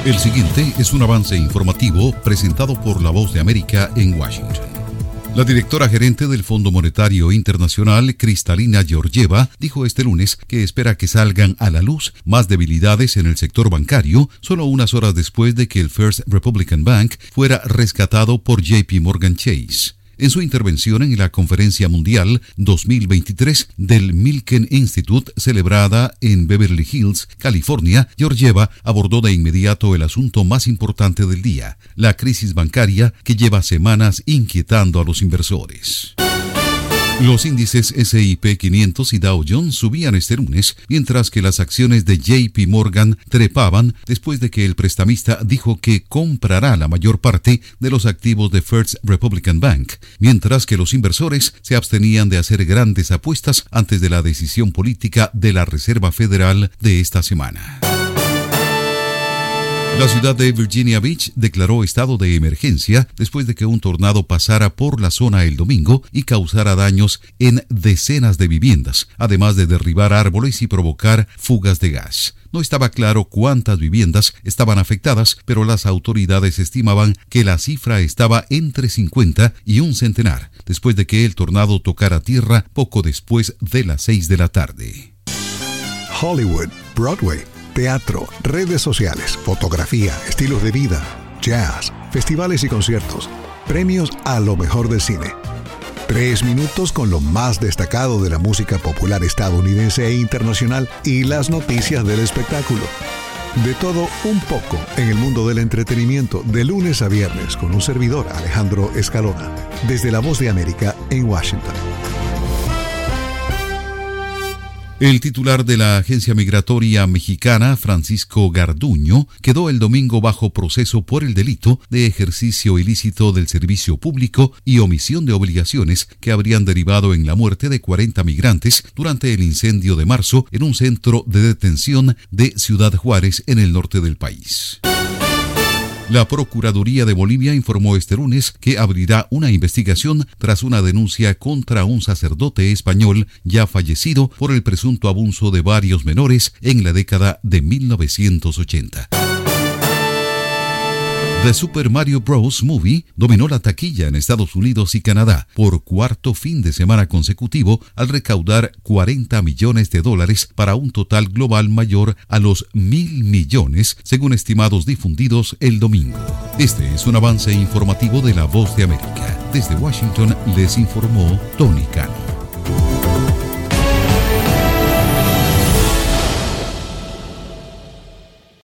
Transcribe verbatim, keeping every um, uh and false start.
El siguiente es un avance informativo presentado por La Voz de América en Washington. La directora gerente del Fondo Monetario Internacional, Kristalina Georgieva, dijo este lunes que espera que salgan a la luz más debilidades en el sector bancario solo unas horas después de que el First Republican Bank fuera rescatado por J P Morgan Chase. En su intervención en la Conferencia Mundial dos mil veintitrés del Milken Institute, celebrada en Beverly Hills, California, Georgieva abordó de inmediato el asunto más importante del día, la crisis bancaria que lleva semanas inquietando a los inversores. Los índices ese y pe quinientos y Dow Jones subían este lunes, mientras que las acciones de J P Morgan trepaban después de que el prestamista dijo que comprará la mayor parte de los activos de First Republican Bank, mientras que los inversores se abstenían de hacer grandes apuestas antes de la decisión política de la Reserva Federal de esta semana. La ciudad de Virginia Beach declaró estado de emergencia después de que un tornado pasara por la zona el domingo y causara daños en decenas de viviendas, además de derribar árboles y provocar fugas de gas. No estaba claro cuántas viviendas estaban afectadas, pero las autoridades estimaban que la cifra estaba entre cincuenta y un centenar, después de que el tornado tocara tierra poco después de las seis de la tarde. Hollywood, Broadway, teatro, redes sociales, fotografía, estilos de vida, jazz, festivales y conciertos, premios a lo mejor del cine. Tres minutos con lo más destacado de la música popular estadounidense e internacional y las noticias del espectáculo. De todo un poco en el mundo del entretenimiento de lunes a viernes con un servidor, Alejandro Escalona, desde La Voz de América en Washington. El titular de la Agencia Migratoria Mexicana, Francisco Garduño, quedó el domingo bajo proceso por el delito de ejercicio ilícito del servicio público y omisión de obligaciones que habrían derivado en la muerte de cuarenta migrantes durante el incendio de marzo en un centro de detención de Ciudad Juárez, en el norte del país. La Procuraduría de Bolivia informó este lunes que abrirá una investigación tras una denuncia contra un sacerdote español ya fallecido por el presunto abuso de varios menores en la década de mil novecientos ochenta. The Super Mario Bros. Movie dominó la taquilla en Estados Unidos y Canadá por cuarto fin de semana consecutivo al recaudar cuarenta millones de dólares para un total global mayor a los mil millones, según estimados difundidos el domingo. Este es un avance informativo de La Voz de América. Desde Washington les informó Tony Cano.